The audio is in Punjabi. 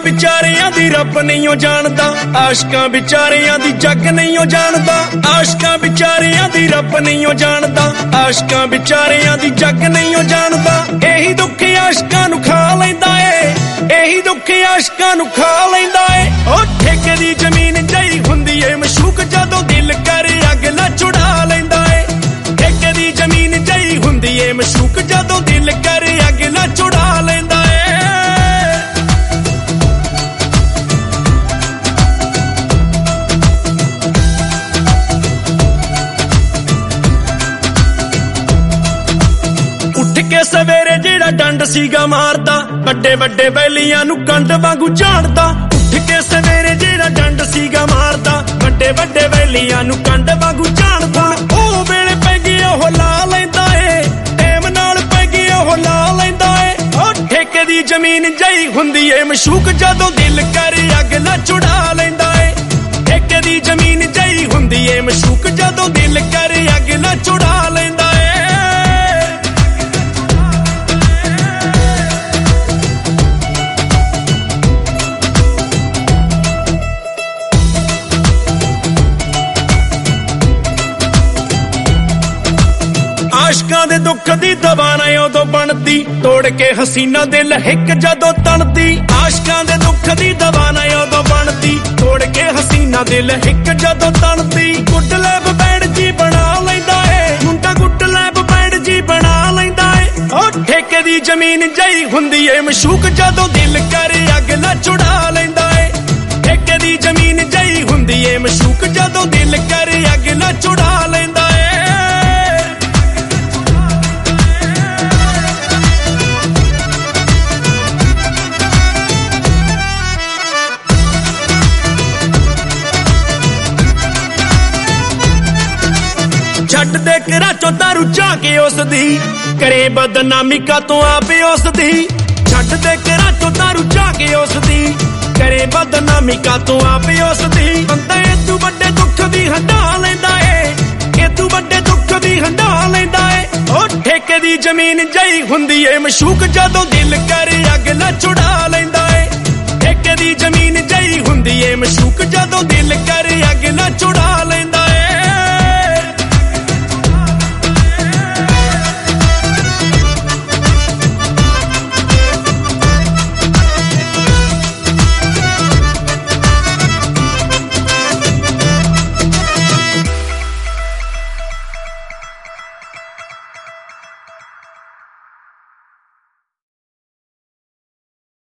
ਵਿਚਾਰਿਆਂ ਦੀ ਰੱਬ ਨਹੀਂ ਉਹ ਜਾਣਦਾ, ਆਸ਼ਕਾਂ ਵਿਚਾਰਿਆਂ ਦੀ ਜੱਗ ਨਹੀਂ ਉਹ ਜਾਣਦਾ, ਆਸ਼ਕਾਂ ਵਿਚਾਰਿਆਂ ਦੀ ਰੱਬ ਨਹੀਂ ਉਹ ਜਾਣਦਾ, ਆਸ਼ਕਾਂ ਵਿਚਾਰਿਆਂ ਦੀ ਜੱਗ ਨਹੀਂ ਉਹ ਜਾਣਦਾ। ਇਹੀ ਦੁੱਖ ਆਸ਼ਕਾਂ ਨੂੰ ਖਾ ਲੈਂਦਾ ਏ, ਇਹੀ ਦੁੱਖ ਆਸ਼ਕਾਂ ਨੂੰ ਖਾ ਲੈਂਦਾ ਏ। ਉਹ ਠੇਕੇ ਦੀ ਜ਼ਮੀਨ ਜਈ ਹੁੰਦੀ ਏ ਮਸ਼ੂਕ, ਜਦੋਂ ਦਿਲ ਕਰੇ ਅਗਲਾ ਚੁੜਾ ਲੈਂਦਾ ਏ। ਠੇਕੇ ਦੀ ਜ਼ਮੀਨ ਜਈ ਹੁੰਦੀ ਏ ਮਸ਼ੂਕ, ਜਦੋਂ ਦਿਲ ਕਰੇ ਅਗਲਾ ਚੁੜਾ ਲੈਂਦਾ ਏ। ਉੱਠ ਕੇ ਸਵੇਰੇ ਜਿਹੜਾ ਡੰਡ ਸੀਗਾ ਮਾਰਦਾ, ਵੱਡੇ ਵੱਡੇ ਵੈਲੀਆਂ ਨੂੰ ਕੰਡ ਵਾਂਗੂ ਝਾੜਦਾ। ਉੱਠ ਕੇ ਸਵੇਰੇ ਜਿਹੜਾ ਡੰਡ ਸੀਗਾ ਮਾਰਦਾ, ਵੱਡੇ ਵੱਡੇ ਵੈਲੀਆਂ ਨੂੰ ਕੰਡ ਵਾਂਗੂ ਝਾੜਦਾ। ਉਹ ਵੇਲੇ ਪੈ ਗਿਆ ਉਹ ਲਾ ਲੈਂਦਾ ਏ, ਟਾਈਮ ਨਾਲ ਪੈ ਗਿਆ ਉਹ ਲਾ ਲੈਂਦਾ ਏ। ਉਹ ਠੇਕੇ ਦੀ ਜ਼ਮੀਨ ਜਈ ਹੁੰਦੀ ਏ ਮਸ਼ੂਕ, ਜਦੋਂ ਦਿਲ ਕਰੇ ਅਗਲਾ ਚੁੜਾ ਲੈਂਦਾ ਏ। ਠੇਕੇ ਦੀ ਜ਼ਮੀਨ ਜਈ ਹੁੰਦੀ ਏ ਮਸ਼ੂਕ, ਜਦੋਂ ਦਿਲ ਕਰੇ ਅਗਲਾ ਚੁੜਾ ਲੈਂਦਾ ਏ। ਆਸ਼ਕਾਂ ਦੇ ਦੁੱਖ ਦੀ ਦਵਾ ਨਾ ਉਦੋਂ ਬਣਦੀ, ਤੋੜ ਕੇ ਹਸੀਨਾ ਦਿਲ ਹਿੱਕ ਜਦੋਂ ਤਣਦੀ। ਆਸ਼ਕਾਂ ਦੇ ਦੁੱਖ ਦੀ ਦਵਾ ਨਾ ਉਦੋਂ ਬਣਦੀ, ਤੋੜ ਕੇ ਹਸੀਨਾ ਦਿਲ ਹਿੱਕ ਜਦੋਂ ਤਣਦੀ। ਗੁੱਡ ਲੈਬ ਬੈਂਡ ਜੀ ਬਣਾ ਲੈਂਦਾ ਏ ਮੁੰਡਾ, ਗੁੱਡ ਲੈਬ ਬੈਂਡ ਜੀ ਬਣਾ ਲੈਂਦਾ ਏ। ਉਹ ਠੇਕੇ ਦੀ ਜ਼ਮੀਨ ਜਈ ਹੁੰਦੀ ਏ ਮਸ਼ੂਕ, ਜਦੋਂ ਦਿਲ ਕਰੇ ਅਗਲਾ ਚੁੜਾ ਲੈਂਦਾ ਏ। ਠੇਕੇ ਦੀ ਜ਼ਮੀਨ ਜਈ ਹੁੰਦੀ ਏ ਮਸ਼ੂਕ, ਜਦੋਂ ਦਿਲ ਕਰੇ ਅਗਲਾ ਚੁੜਾ ਲੈਂਦਾ ਏ। ਛੱਡ ਦੇ ਘਰਾਂ ਚੋਂ ਦਾਰੂ ਜਾ ਕੇ ਉਸਦੀ, ਕਰੇ ਬਦਨਾਮੀ ਕਾਤੋਂ ਆਪੇ ਉਸਦੀ। ਛੱਡ ਦੇ ਘਰਾਂ ਚੋਂ ਦਾਰੂ ਜਾ ਕੇ ਉਸਦੀ, ਕਰੇ ਬਦਨਾਮੀ ਕਾਤੋਂ ਆਪੇ ਉਸਦੀ। ਬੰਦਾ ਇਦੋਂ ਵੱਡੇ ਦੁੱਖ ਵੀ ਹੰਢਾ ਲੈਂਦਾ ਏ, ਇਦੋਂ ਵੱਡੇ ਦੁੱਖ ਵੀ ਹੰਢਾ ਲੈਂਦਾ ਏ। ਉਹ ਠੇਕੇ ਦੀ ਜ਼ਮੀਨ ਜਈ ਹੁੰਦੀ ਏ ਮਸ਼ੂਕ, ਜਦੋਂ ਦਿਲ ਕਰੇ ਅਗਲਾ ਚੁੜਾ ਲੈਂਦਾ ਏ। ਠੇਕੇ ਦੀ ਜ਼ਮੀਨ ਜਈ ਹੁੰਦੀ ਏ ਮਸ਼ੂਕ,